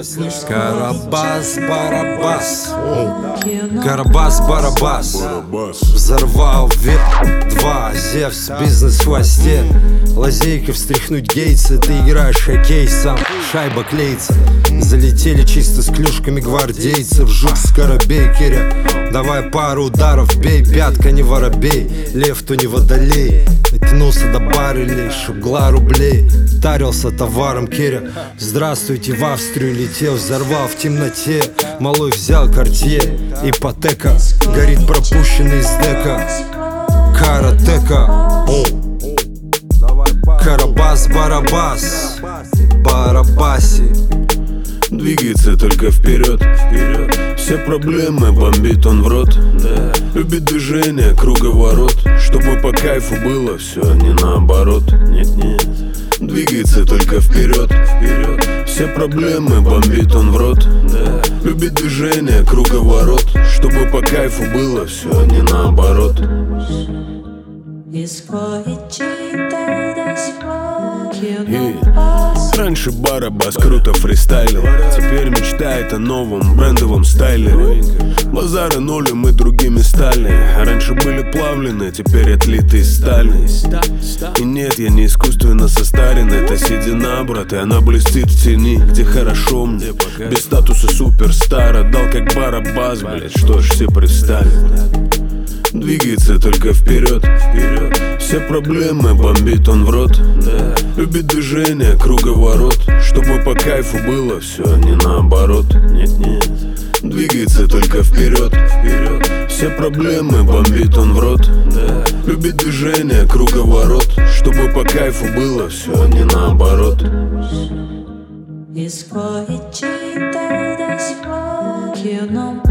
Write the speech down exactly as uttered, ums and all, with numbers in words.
Карабас-барабас, Карабас-барабас, взорвал век два, Зевс, бизнес в хвосте. Лазейка встряхнуть Гейтса, ты играешь в хоккей сам, шайба клеится. Залетели чисто с клюшками гвардейцев, жук скоробейкеря. Давай пару ударов, бей, пятка не воробей, лев то не водолей. Натянулся до баррелей, шугла рублей, тарился товаром Керя. Здравствуйте, в Австрию летел, взорвал в темноте. Малой взял картье, ипотека, горит пропущенный из дека. Каратека, Карабас-барабас, барабаси. Двигается только вперед, вперед. Все проблемы бомбит он в рот, да. Любит движение, круговорот, чтобы по кайфу было все, не наоборот. Нет, нет. Двигается только вперед, вперед. Все проблемы бомбит он в рот, да. Любит движение, круговорот, чтобы по кайфу было все, не наоборот. И раньше Барабас круто фристайлил, теперь мечтает о новом брендовом стайле. Базары нули мы другими стали, раньше были плавлены, теперь отлиты из стали. И нет, я не искусственно состарен, это седина, брат, и она блестит в тени, где хорошо мне. Без статуса суперстар, отдал как Барабас, блять, что ж все пристали. Двигается только вперед, вперед. Все проблемы бомбит он в рот, да. Любит движение, круговорот, чтобы по кайфу было все, не наоборот. Нет, нет. Двигается только вперед, вперед. Все проблемы бомбит он в рот, да. Любит движение, круговорот, чтобы по кайфу было все, не наоборот. E scuole città da sfuochi, io non